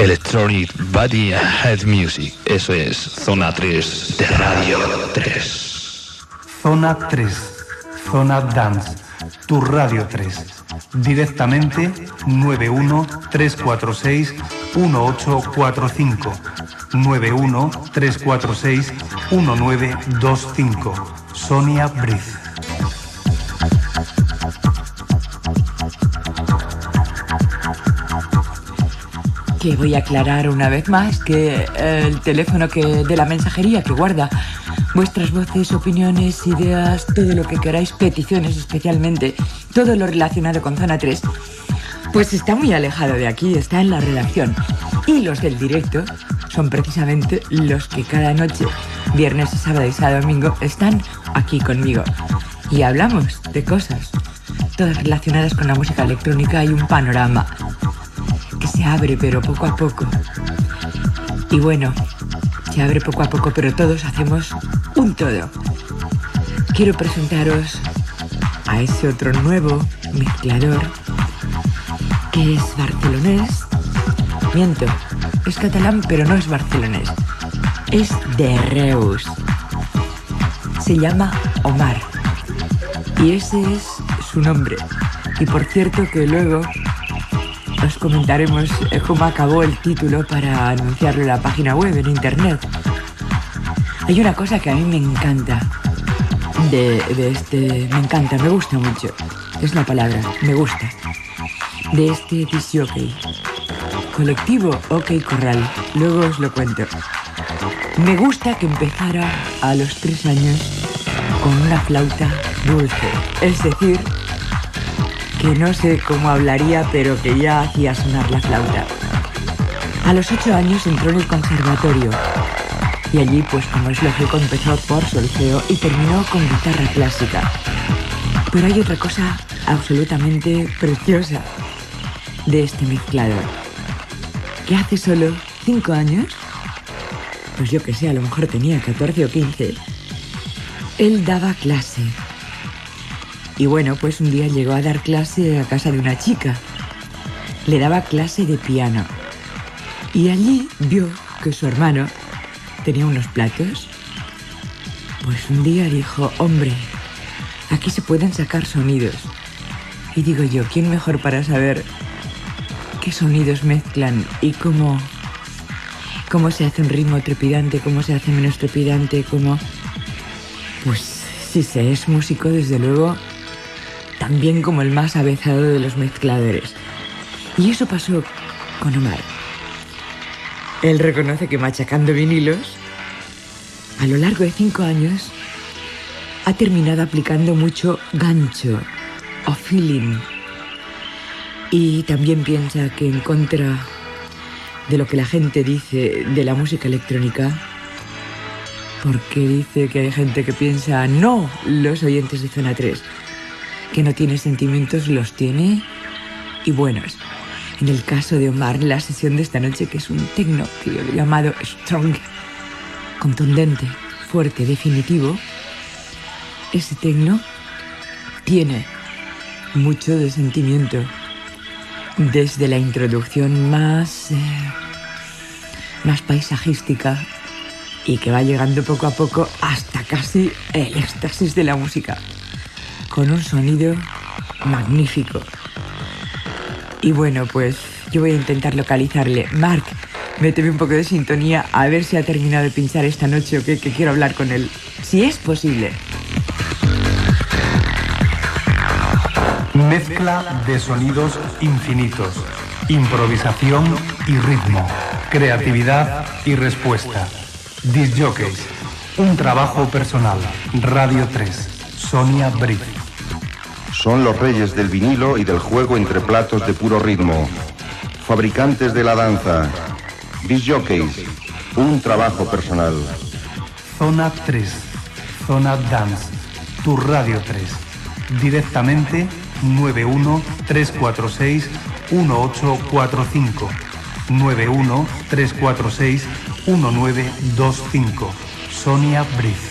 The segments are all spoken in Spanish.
Electronic Body and Head Music. Eso es Zona 3 de Radio 3. Zona 3, Zona Dance, tu Radio 3. Directamente 913461845. 913461925. Sonia Briz. Que voy a aclarar una vez más que el teléfono de la mensajería que guarda vuestras voces, opiniones, ideas, todo lo que queráis, peticiones especialmente, todo lo relacionado con Zona 3, pues está muy alejado de aquí, está en la redacción. Y los del directo son precisamente los que cada noche, viernes, sábado y sábado domingo, están aquí conmigo. Y hablamos de cosas, todas relacionadas con la música electrónica. Hay un panorama que se abre, pero poco a poco. Y bueno, se abre poco a poco, pero todos hacemos un todo. Quiero presentaros a ese otro nuevo mezclador que es barcelonés. Miento, es catalán, pero no es barcelonés. Es de Reus. Se llama Omar. Y ese es su nombre. Y por cierto que luego os comentaremos cómo acabó el título para anunciarlo en la página web, en internet. Hay una cosa que a mí me encanta me encanta, me gusta mucho. Es la palabra, me gusta. De este disc jockey. Colectivo OK Corral. Luego os lo cuento. Me gusta que empezara a los 3 años con una flauta dulce. Es decir, que no sé cómo hablaría, pero que ya hacía sonar la flauta. A los 8 años entró en el conservatorio y allí, pues como es lógico, empezó por solfeo y terminó con guitarra clásica. Pero hay otra cosa absolutamente preciosa de este mezclador, que hace solo 5 años, pues yo que sé, a lo mejor tenía 14 o 15, él daba clase. Y bueno, pues un día llegó a dar clase a casa de una chica. Le daba clase de piano. Y allí vio que su hermano tenía unos platos. Pues un día dijo, hombre, aquí se pueden sacar sonidos. Y digo yo, ¿quién mejor para saber qué sonidos mezclan y cómo se hace un ritmo trepidante, cómo se hace menos trepidante, cómo... Pues si se es músico, desde luego, también como el más avezado de los mezcladores. Y eso pasó con Omar. Él reconoce que machacando vinilos, a lo largo de 5 años, ha terminado aplicando mucho gancho o feeling. Y también piensa que en contra de lo que la gente dice de la música electrónica, porque dice que hay gente que piensa, no, los oyentes de Zona 3, que no tiene sentimientos, los tiene y buenos. En el caso de Omar, la sesión de esta noche, que es un techno que yo he llamado strong, contundente, fuerte, definitivo, ese techno tiene mucho de sentimiento, desde la introducción más paisajística y que va llegando poco a poco hasta casi el éxtasis de la música, con un sonido magnífico. Y bueno, pues yo voy a intentar localizarle. Marc, méteme un poco de sintonía a ver si ha terminado de pinchar esta noche o qué, que quiero hablar con él, si es posible. Mezcla de sonidos infinitos, improvisación y ritmo, creatividad y respuesta. Disc jockeys, un trabajo personal. Radio 3, Sonia Briz. Son los reyes del vinilo y del juego entre platos de puro ritmo. Fabricantes de la danza. Disc jockeys, un trabajo personal. Zona 3, Zona Dance, tu Radio 3. Directamente 913461845. 913461925. Sonia Briz.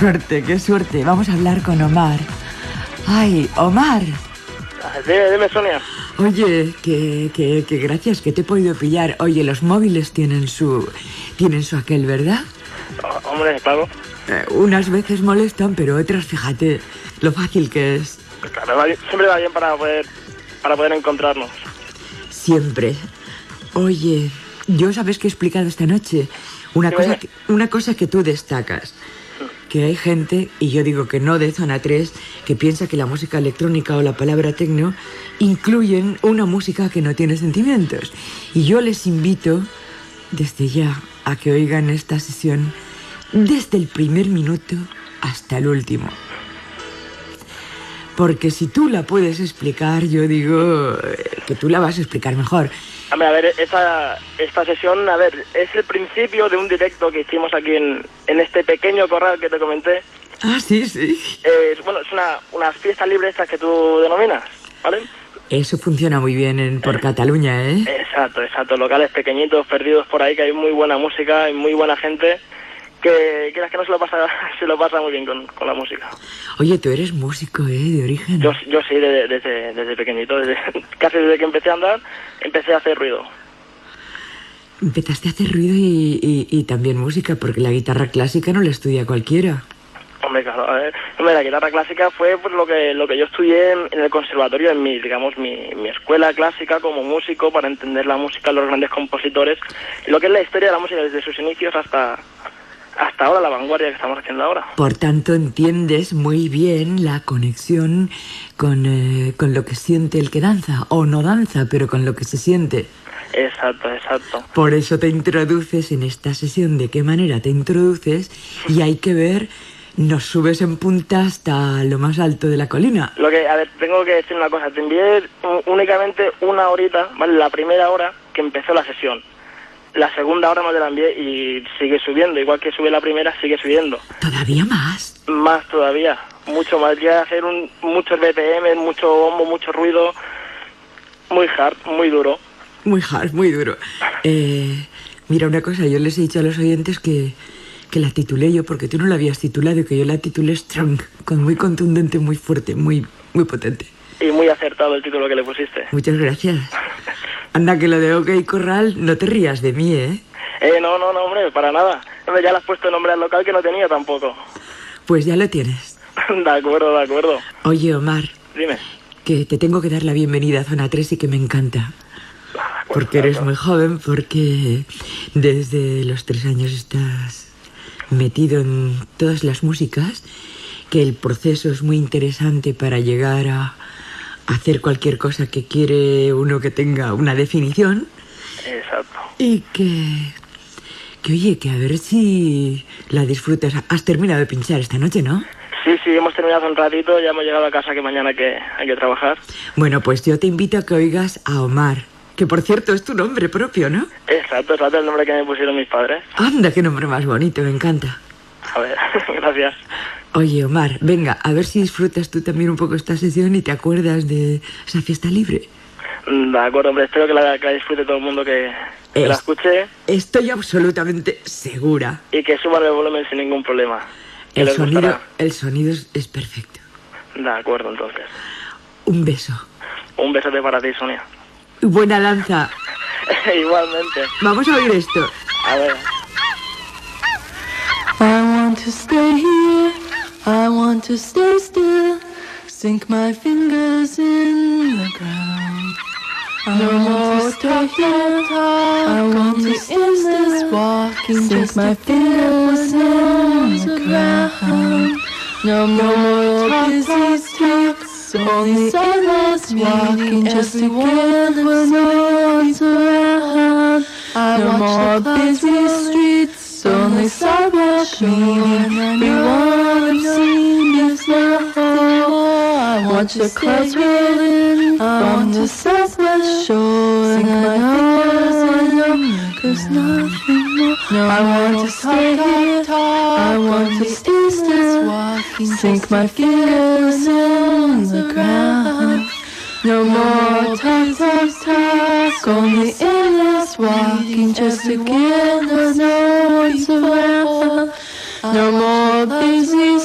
suerte, qué suerte. Vamos a hablar con Omar. Ay, Omar. Dime, Sonia. Oye, que gracias, que te he podido pillar. Oye, los móviles tienen su aquel, ¿verdad? Hombre, claro. Unas veces molestan, pero otras, fíjate, lo fácil que es. Claro, siempre va bien para poder encontrarnos. Siempre. Oye, yo sabes que he explicado esta noche una cosa que tú destacas. Que hay gente, y yo digo que no de Zona 3, que piensa que la música electrónica o la palabra tecno incluyen una música que no tiene sentimientos. Y yo les invito desde ya a que oigan esta sesión desde el primer minuto hasta el último. Porque si tú la puedes explicar, yo digo que tú la vas a explicar mejor. A ver, esta sesión, es el principio de un directo que hicimos aquí en este pequeño corral que te comenté. Ah, sí. Bueno, es unas fiestas libres estas que tú denominas, ¿vale? Eso funciona muy bien por Cataluña, ¿eh? Exacto. Locales pequeñitos, perdidos por ahí, que hay muy buena música y muy buena gente que quieras que no se lo pasa muy bien con la música. Oye, tú eres músico, de origen. Yo sí, desde pequeñito, casi desde que empecé a andar, empecé a hacer ruido. Empezaste a hacer ruido y también música, porque la guitarra clásica no la estudia cualquiera. Hombre, claro, la guitarra clásica fue pues, lo que yo estudié en el conservatorio, en mi escuela clásica como músico, para entender la música, los grandes compositores, y lo que es la historia de la música desde sus inicios hasta ahora, la vanguardia que estamos haciendo ahora. Por tanto, entiendes muy bien la conexión con lo que siente el que danza, o no danza, pero con lo que se siente. Exacto. Por eso te introduces en esta sesión, de qué manera te introduces, y hay que ver, nos subes en punta hasta lo más alto de la colina. Tengo que decir una cosa, te envié únicamente una horita, ¿vale? La primera hora que empezó la sesión. La segunda hora no te la envié y sigue subiendo, igual que sube la primera, sigue subiendo. ¿Todavía más? Más todavía, mucho más. Ya hacer muchos BPM, mucho bombo, mucho ruido, muy hard, muy duro. Muy hard, muy duro. Mira, una cosa, yo les he dicho a los oyentes que la titulé yo, porque tú no la habías titulado, y que yo la titulé Strong, muy contundente, muy fuerte, muy potente. Y muy acertado el título que le pusiste. Muchas gracias. Anda, que lo de OK Corral, no te rías de mí, ¿eh? No, hombre, para nada. Ya le has puesto nombre al local que no tenía tampoco. Pues ya lo tienes. De acuerdo. Oye, Omar. Dime. Que te tengo que dar la bienvenida a Zona 3 y que me encanta. Porque eres muy joven, porque desde los 3 años estás metido en todas las músicas, que el proceso es muy interesante para llegar a hacer cualquier cosa que quiere uno que tenga una definición. Exacto. Y que oye, que a ver si la disfrutas. Has terminado de pinchar esta noche, ¿no? Sí, hemos terminado un ratito, ya hemos llegado a casa, que mañana hay que trabajar. Bueno, pues yo te invito a que oigas a Omar, que por cierto es tu nombre propio, ¿no? Exacto, el nombre que me pusieron mis padres. Anda, qué nombre más bonito, me encanta. A ver, gracias. Oye, Omar, venga, a ver si disfrutas tú también un poco esta sesión y te acuerdas de esa fiesta libre. De acuerdo, hombre, espero que la disfrute todo el mundo que la escuche. Estoy absolutamente segura. Y que suban el volumen sin ningún problema. El sonido es perfecto. De acuerdo, entonces. Un beso. Un besote para ti, Sonia. Buena danza. Igualmente. Vamos a oír esto. A ver. I want to stay here, I want to stay still, sink my fingers in the ground. No more stay here, I want to endless walking, sink my fingers in the ground. No more busy streets, only endless walking, just together when no one's around. No more busy streets, only sidewalk meeting everyone I've seen is nothing more. I watch the clouds roll in from the southwest shore, and I know there's nothing more. No, I want to stay here, I want to distance walking, sink my fingers in the ground. No more task, only endless walking, just together, no one's around. No more busy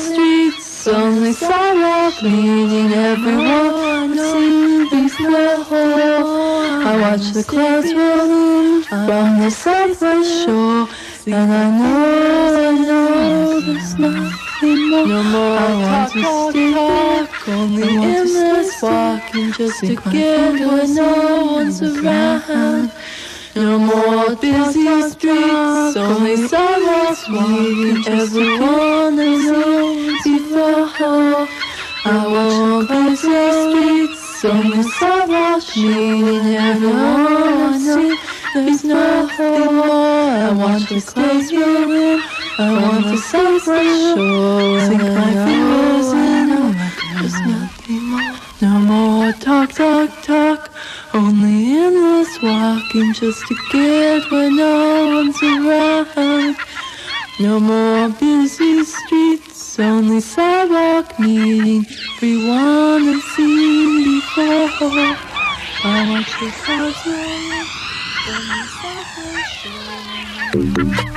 only sidewalk, meeting everyone seems slow. I watch the clouds roll in from the southwest shore, and I know there's nothing more. No more I want to stay, only endless walking just to get where no one's around. No more busy streets, only sidewalks walking, everyone is known before. I walk busy streets, only sidewalks meeting everyone see. There's nothing more. I want to close your room, I want to say for sure. Sink my fingers in, there's nothing more. No more talk, talk, talk, only endless walking just to get where no one's around. No more busy streets, only sidewalk meeting everyone I've seen before. I want to close your room, only sidewalk shore.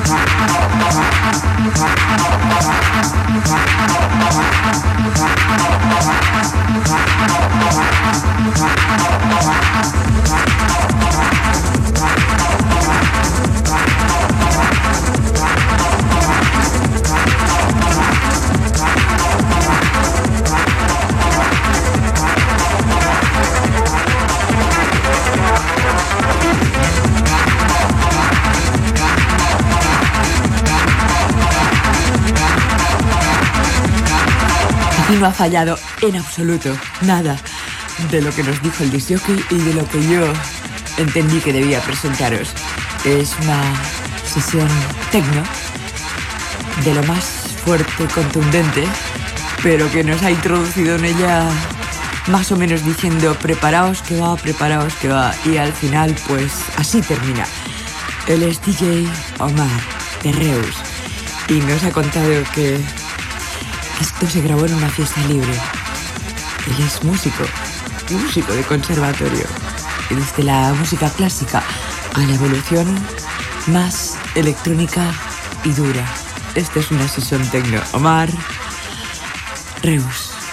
No ha fallado en absoluto nada de lo que nos dijo el disc jockey y de lo que yo entendí que debía presentaros. Es una sesión techno de lo más fuerte y contundente, pero que nos ha introducido en ella más o menos diciendo preparaos que va, y al final pues así termina. Él es DJ Omar de Reus y nos ha contado que esto se grabó en una fiesta libre. Él es músico de conservatorio. Y desde la música clásica a la evolución más electrónica y dura. Esta es una sesión techno. Omar Reus.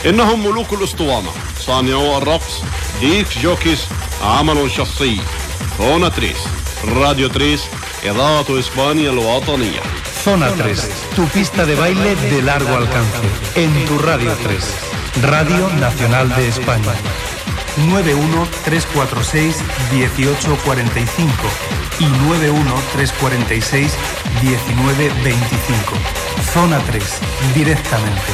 إنهم ملوك الأسطوانة، صانعو الرقص، ديك جوكيز، عملوا شخصي. زونا 3 راديو 3 إذاعة إسبانيا الوطنية. Zona 3, tu pista de baile de largo alcance, en tu Radio 3, Radio Nacional de España. 913461845 y 913461925. Zona 3, directamente.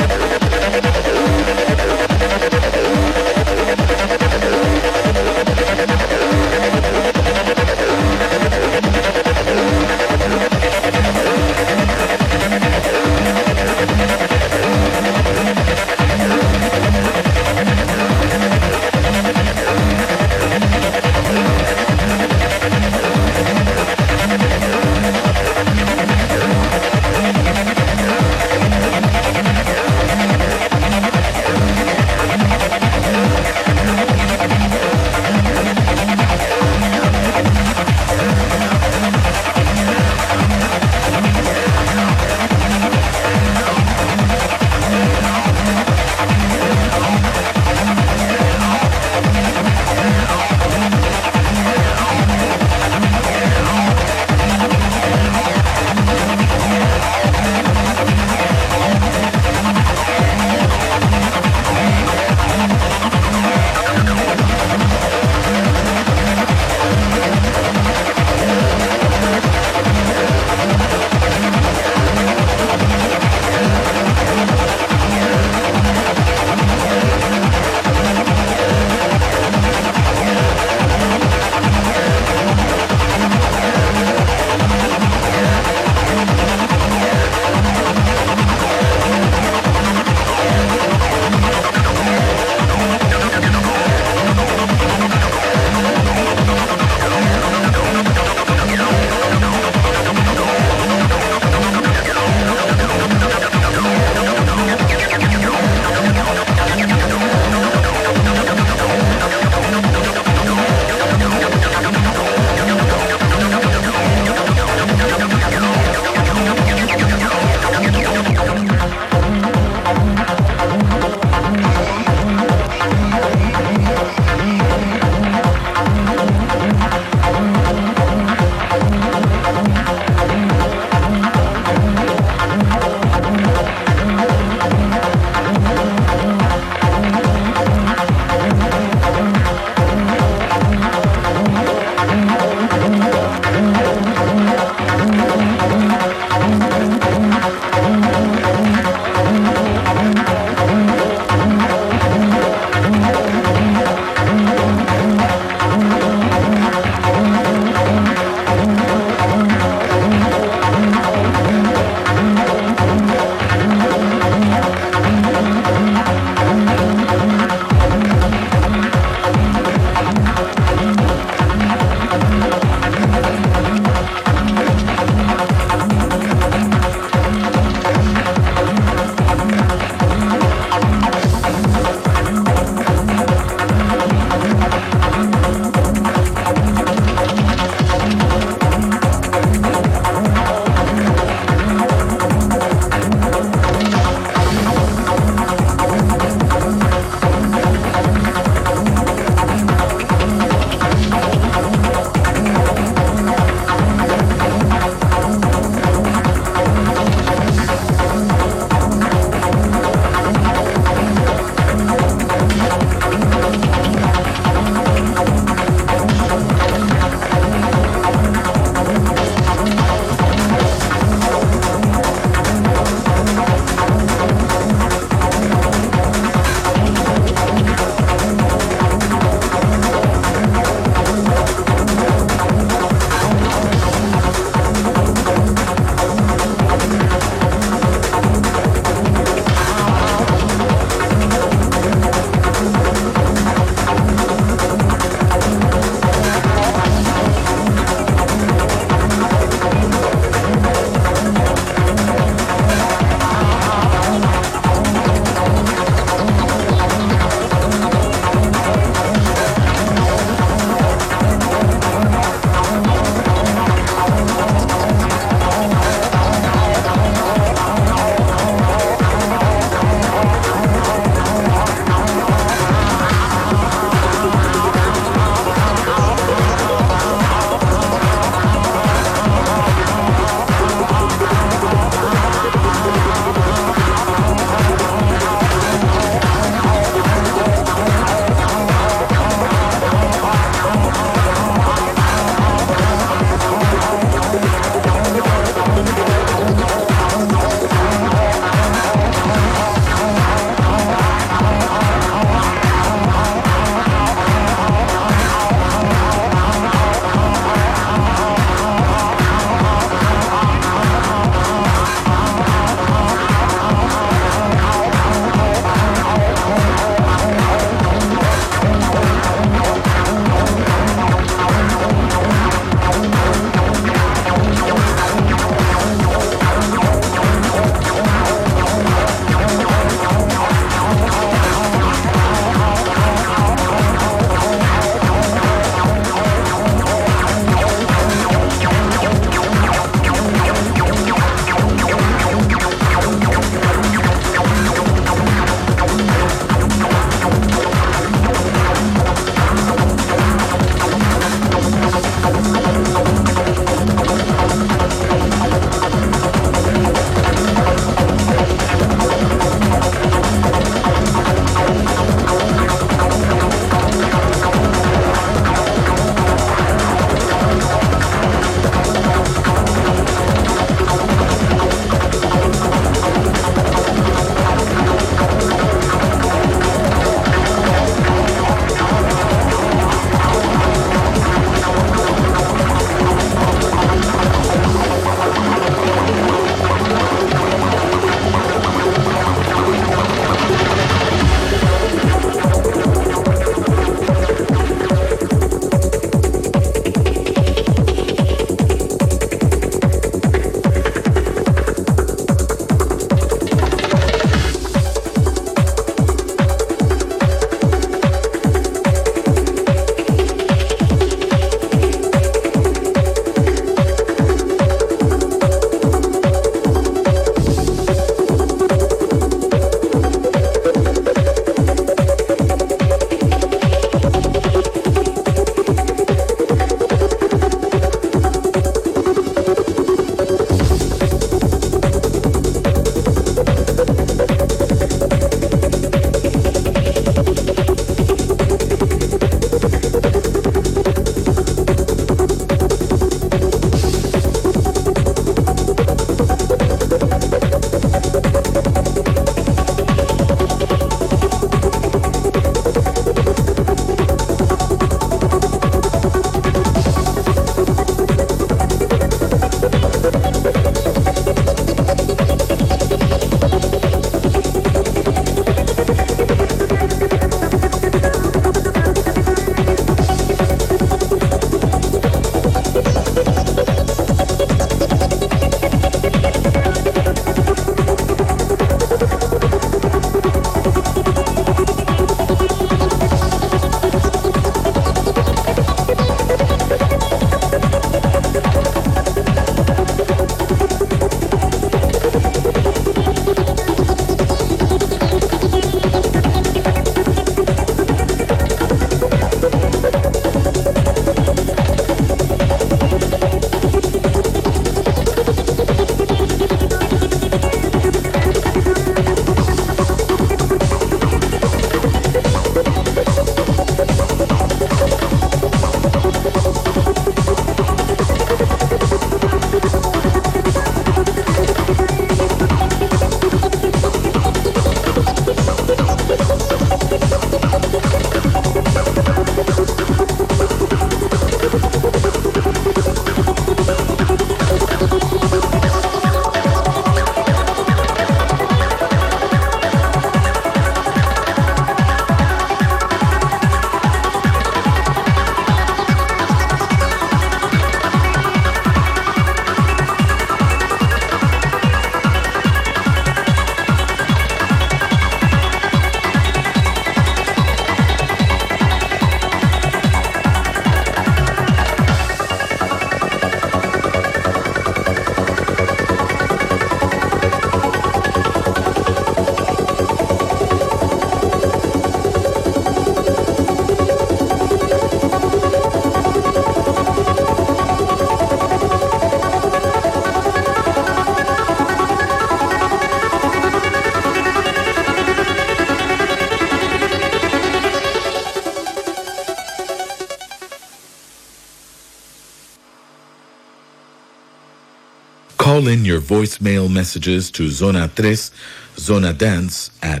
Call in your voicemail messages to Zona 3, Zona Dance at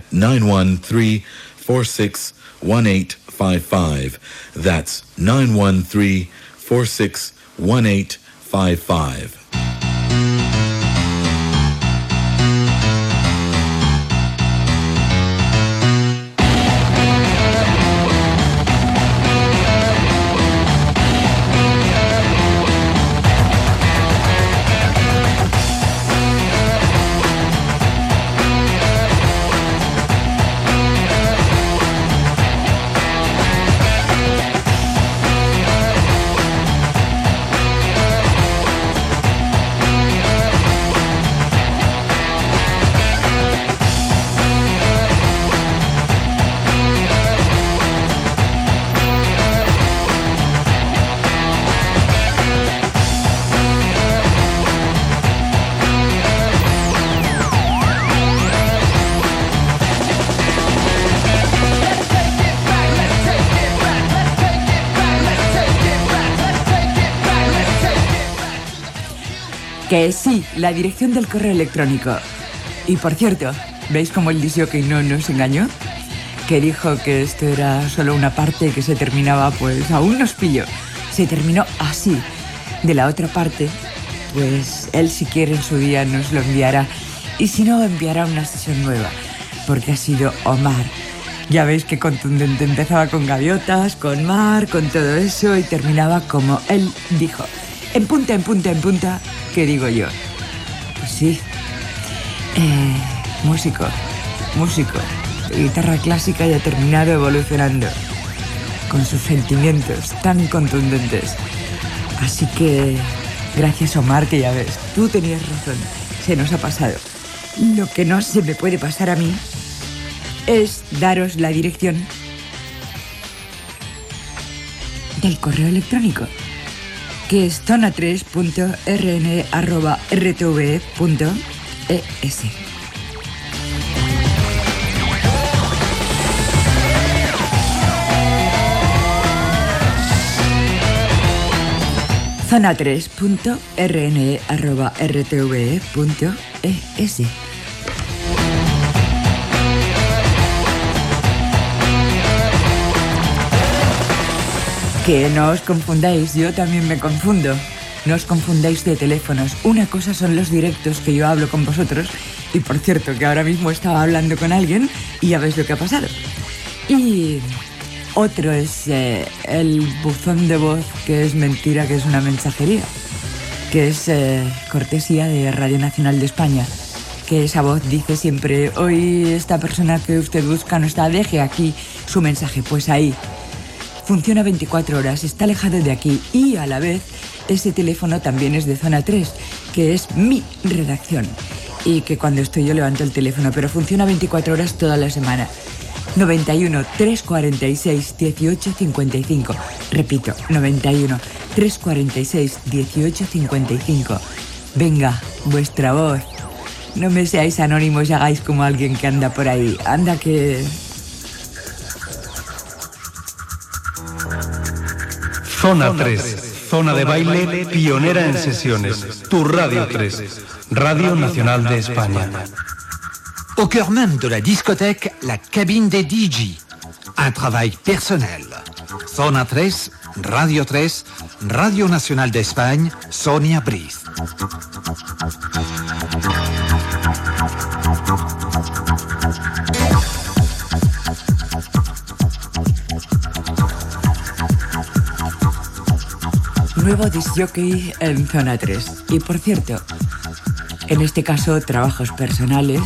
913-461855. That's 913-461855. Que sí, la dirección del correo electrónico. Y por cierto, ¿veis cómo el disjockey no nos engañó? Que dijo que esto era solo una parte que se terminaba, pues aún nos pilló. Se terminó así. De la otra parte, pues él si quiere en su día nos lo enviará. Y si no, enviará una sesión nueva. Porque ha sido Omar. Ya veis qué contundente. Empezaba con gaviotas, con mar, con todo eso y terminaba como él dijo. En punta, en punta, en punta, ¿qué digo yo? Pues sí, músico, guitarra clásica y ha terminado evolucionando con sus sentimientos tan contundentes. Así que, gracias Omar, que ya ves, tú tenías razón, se nos ha pasado. Lo que no se me puede pasar a mí es daros la dirección del correo electrónico, que es zona3.rn@rtve.es. zona3.rn@rtve.es. Que no os confundáis, yo también me confundo. No os confundáis de teléfonos. Una cosa son los directos que yo hablo con vosotros. Y por cierto, que ahora mismo estaba hablando con alguien y ya veis lo que ha pasado. Y otro es el buzón de voz, que es mentira, que es una mensajería. Que es cortesía de Radio Nacional de España. Que esa voz dice siempre, hoy esta persona que usted busca no está, deje aquí su mensaje. Pues ahí. Funciona 24 horas, está alejado de aquí y a la vez ese teléfono también es de Zona 3, que es mi redacción. Y que cuando estoy yo levanto el teléfono, pero funciona 24 horas toda la semana. 91 346 18 55. Repito, 91 346 18 55. Venga, vuestra voz. No me seáis anónimos y hagáis como alguien que anda por ahí. Anda que... Zona 3, zona de baile pionera en sesiones. Tu Radio 3, Radio Nacional de España. Au cœur même de la discothèque, la cabine des DJ. Un travail personnel. Zona 3, Radio 3, Radio Nacional de España, Sonia Briz. Nuevo disjockey en Zona 3. Y por cierto, en este caso, trabajo personal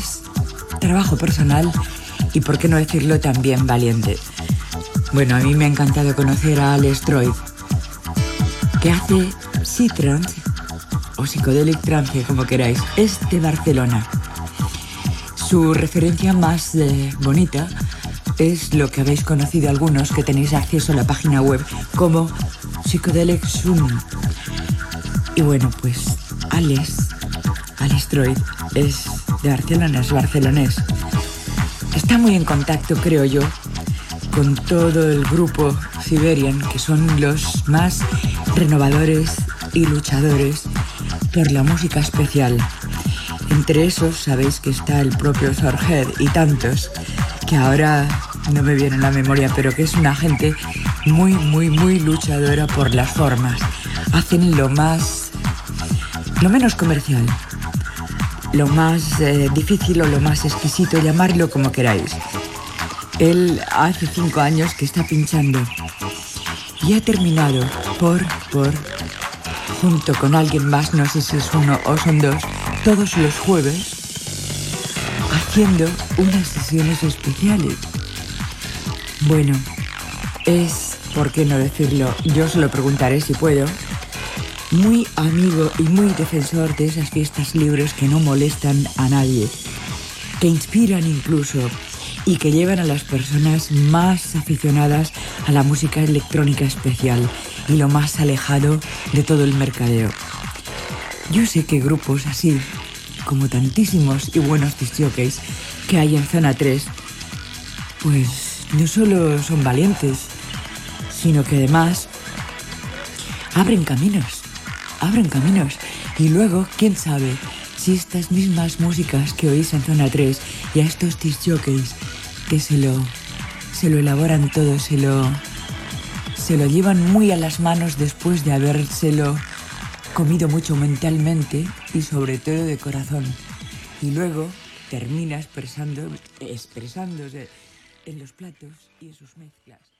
y, por qué no decirlo, también valiente. Bueno, a mí me ha encantado conocer a Alex Troid, que hace psytrance o psychedelic trance, como queráis. Es de Barcelona. Su referencia más bonita es lo que habéis conocido algunos, que tenéis acceso a la página web, como Psychedelic Zoom. Y bueno, pues Alex Troid es de Barcelona, es barcelonés. Está muy en contacto, creo yo, con todo el grupo Siberian, que son los más renovadores y luchadores por la música especial. Entre esos sabéis que está el propio Thorhead y tantos que ahora no me viene a la memoria, pero que es una gente muy, muy, muy luchadora por las formas. Hacen lo menos comercial, lo más difícil o lo más exquisito, llamarlo como queráis. Él hace 5 años que está pinchando y ha terminado por junto con alguien más, no sé si es uno o son dos, todos los jueves haciendo unas sesiones especiales. Bueno, es, ¿por qué no decirlo? Yo se lo preguntaré si puedo. Muy amigo y muy defensor de esas fiestas libres que no molestan a nadie, que inspiran incluso y que llevan a las personas más aficionadas a la música electrónica especial y lo más alejado de todo el mercadeo. Yo sé que grupos así, como tantísimos y buenos disc jockeys que hay en Zona 3, pues no solo son valientes, sino que además abren caminos. Y luego, quién sabe, si estas mismas músicas que oís en Zona 3 y a estos disc jockeys que se lo elaboran todo, se lo llevan muy a las manos después de habérselo comido mucho mentalmente y sobre todo de corazón. Y luego termina expresándose en los platos y en sus mezclas.